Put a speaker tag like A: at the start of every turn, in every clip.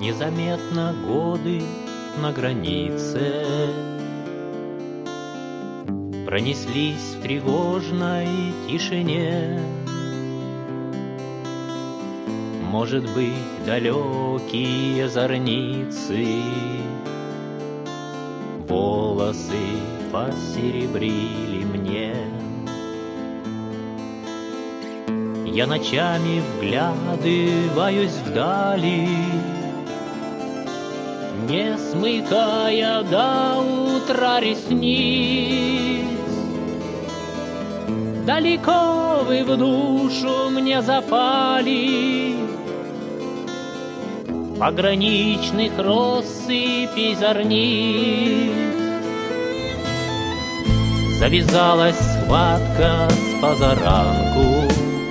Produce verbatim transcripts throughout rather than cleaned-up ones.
A: Незаметно годы на границе пронеслись в тревожной тишине. Может быть, далекие зорницы волосы посеребрили мне. Я ночами вглядываюсь вдали, не смыкая до утра ресниц. Далеко вы в душу мне запали, пограничных россыпей зорниц. Завязалась схватка с позаранку,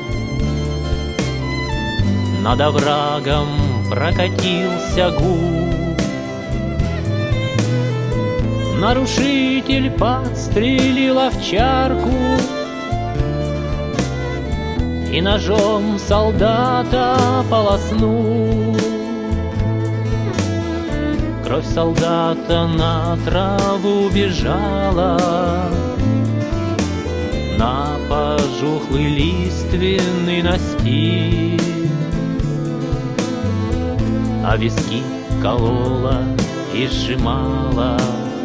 A: над оврагом прокатился гул. Нарушитель подстрелил овчарку и ножом солдата полоснул. Кровь солдата на траву бежала, на пожухлый лиственный настил, а виски колола и сжимала.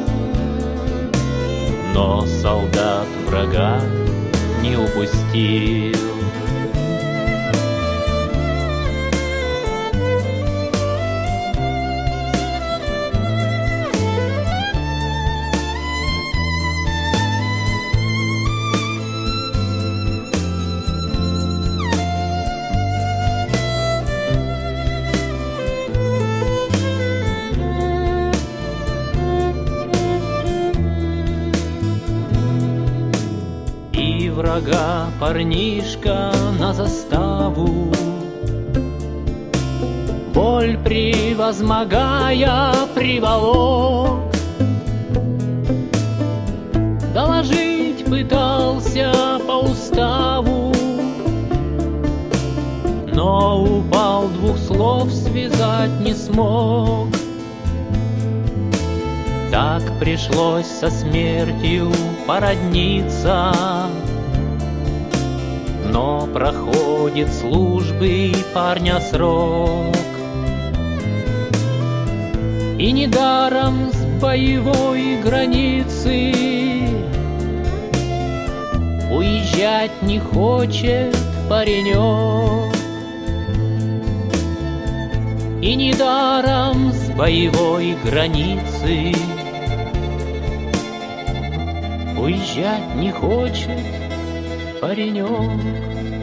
A: Но солдат врага не упустил. Врага парнишка на заставу, боль превозмогая приволок. Доложить пытался по уставу, но упал, двух слов связать не смог. Так пришлось со смертью породниться, но проходит службы парня срок. И недаром с боевой границы уезжать не хочет паренек. И недаром с боевой границы уезжать не хочет паренек.